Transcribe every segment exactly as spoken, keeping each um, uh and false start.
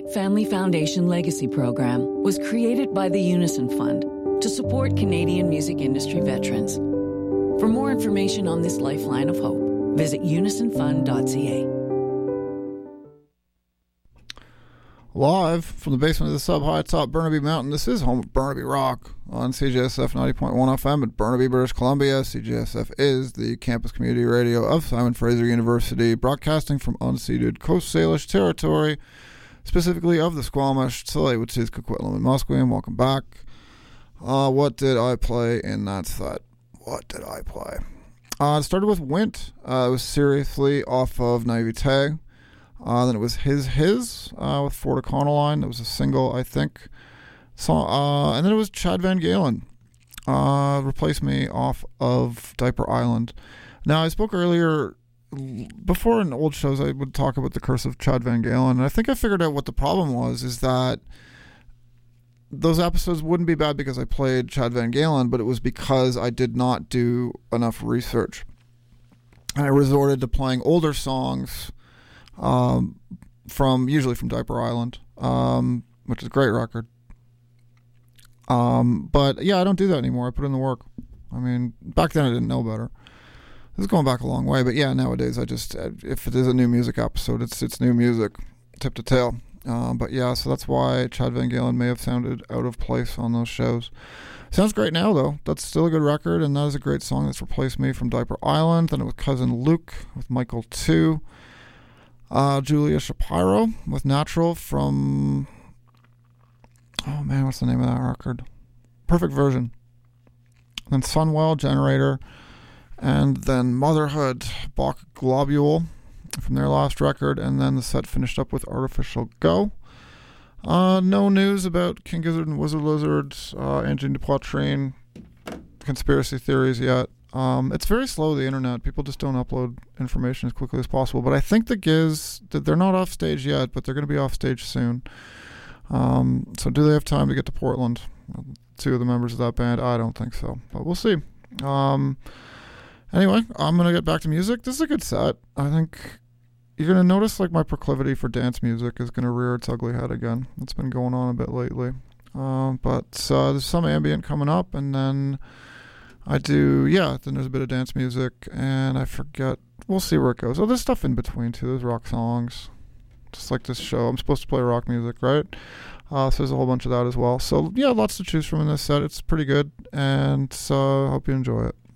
Wright Family Foundation Legacy Program was created by the Unison Fund to support Canadian music industry veterans. For more information on this lifeline of hope, visit unison fund dot c a. Live from the basement of the sub high atop Burnaby Mountain, this is home of Burnaby Rock on C J S F ninety point one F M at Burnaby, British Columbia. C J S F is the campus community radio of Simon Fraser University, broadcasting from unceded Coast Salish territory, specifically of the Squamish, Tsleil-Waututh, Coquitlam, and Musqueam. Welcome back. Uh, what did I play in that set? What did I play? Uh, it started with Wint. Uh, it was seriously off of Naivete. Uh, then it was His His uh, with Fort Econoline. That was a single, I think. So, uh, and then it was Chad Van Galen. Uh, replaced me off of Diaper Island. Now, I spoke earlier, before in old shows, I would talk about the curse of Chad Van Galen. And I think I figured out what the problem was, is that those episodes wouldn't be bad because I played Chad Van Galen, but it was because I did not do enough research. And I resorted to playing older songs, um, from usually from Diaper Island, um, which is a great record. Um, but yeah, I don't do that anymore. I put in the work. I mean, back then I didn't know better. This is going back a long way, but yeah, nowadays I just, if it is a new music episode, it's it's new music, tip to tail. Uh, but yeah, so that's why Chad Van Galen may have sounded out of place on those shows. Sounds great now, though. That's still a good record, and that is a great song that's replaced me from Diaper Island. Then it was Cousin Luke with Michael two. Uh, Julia Shapiro with Natural from, oh man, what's the name of that record? Perfect Version. Then Sunwell, Generator, and then Motherhood, Bach Globule from their last record, and then the set finished up with Artificial Go. Uh, no news about King Gizzard and Wizard Lizard, uh, Engine de Poitrine, conspiracy theories yet. Um, it's very slow, the internet. People just don't upload information as quickly as possible. But I think the Giz, they're not off stage yet, but they're going to be off stage soon. Um, so do they have time to get to Portland? Two of the members of that band? I don't think so, but we'll see. Um, anyway, I'm going to get back to music. This is a good set. I think you're going to notice like my proclivity for dance music is going to rear its ugly head again. It's been going on a bit lately. Uh, but uh, there's some ambient coming up, and then I do, yeah, then there's a bit of dance music, and I forget, we'll see where it goes. Oh, there's stuff in between, too. There's rock songs, just like this show. I'm supposed to play rock music, right? Uh, so there's a whole bunch of that as well. So, yeah, lots to choose from in this set. It's pretty good, and so I hope you enjoy it.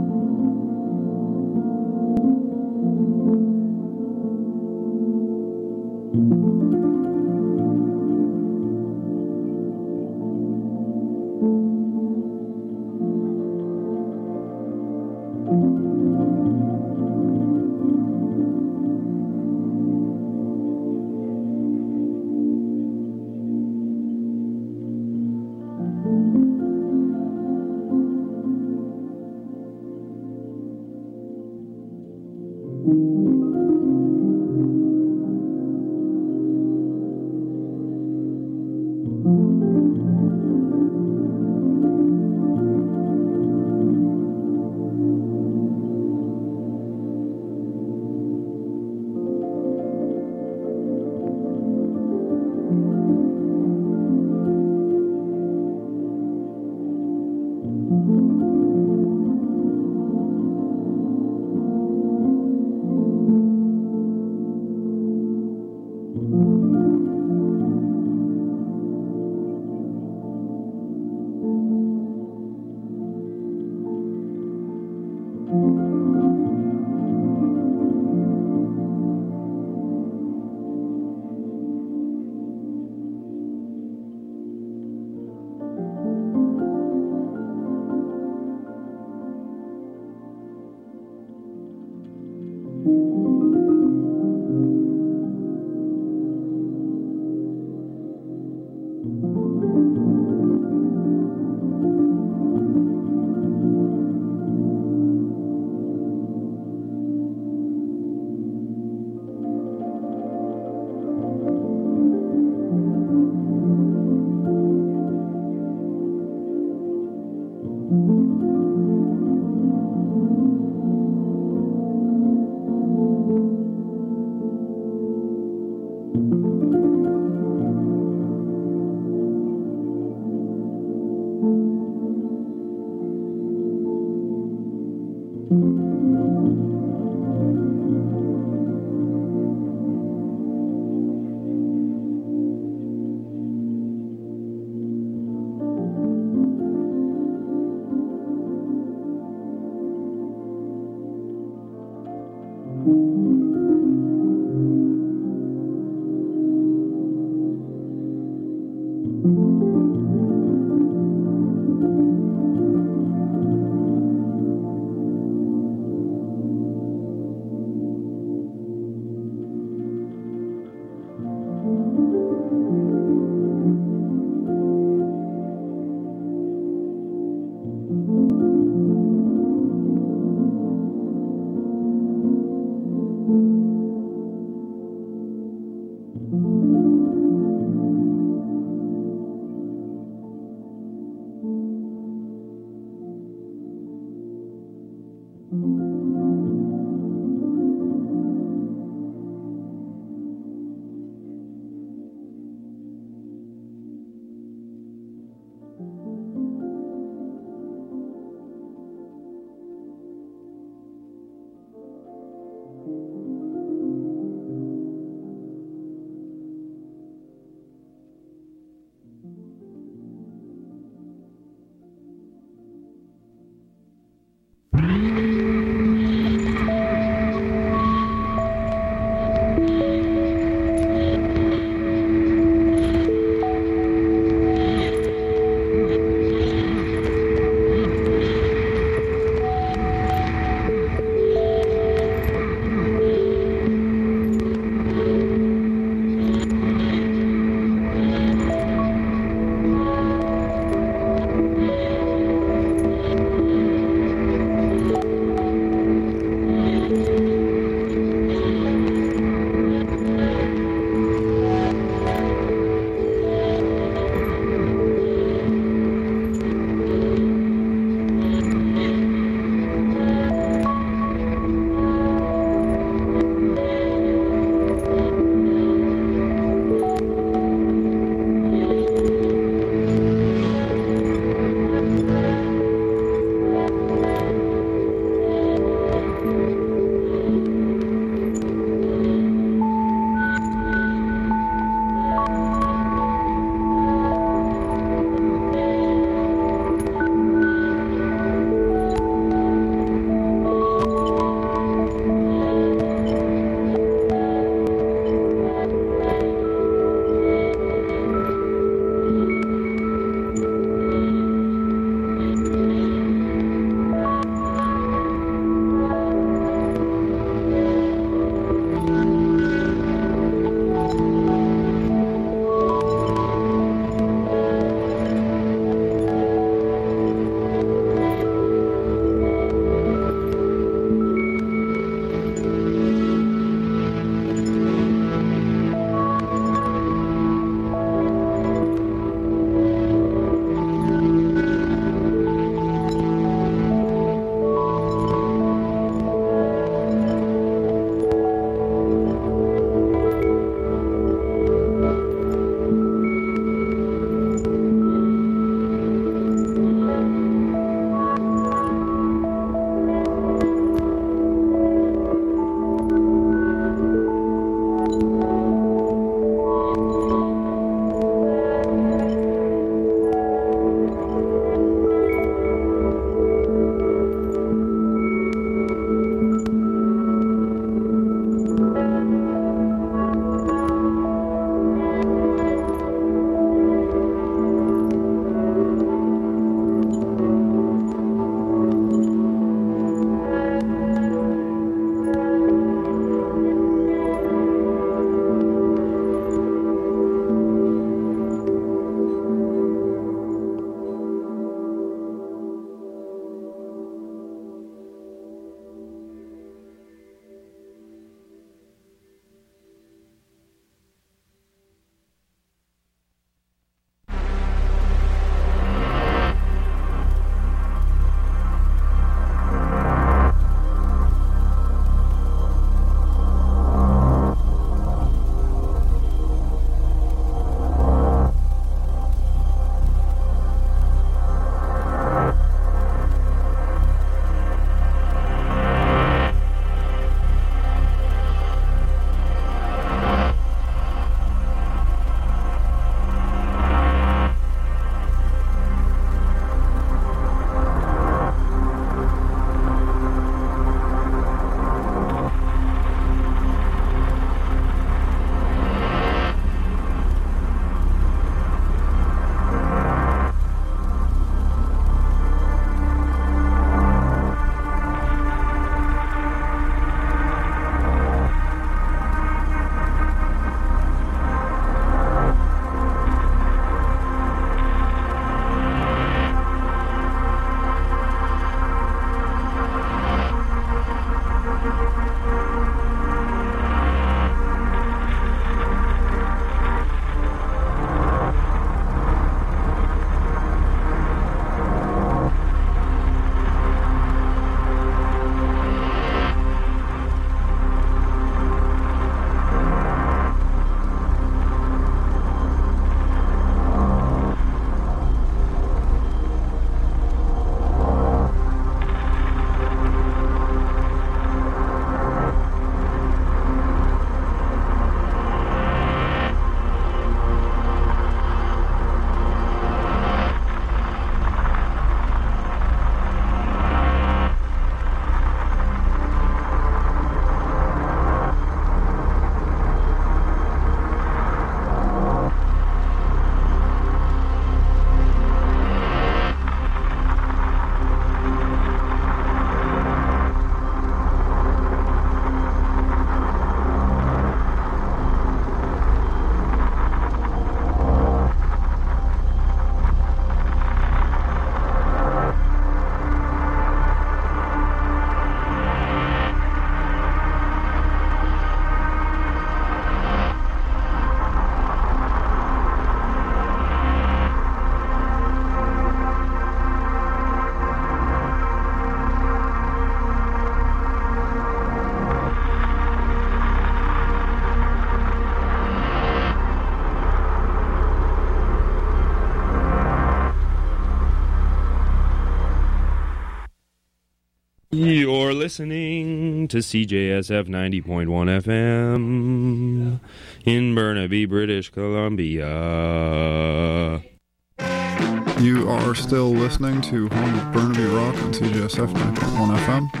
You're listening to C J S F ninety point one F M in Burnaby, British Columbia. You are still listening to Home of Burnaby Rock on C J S F ninety point one F M.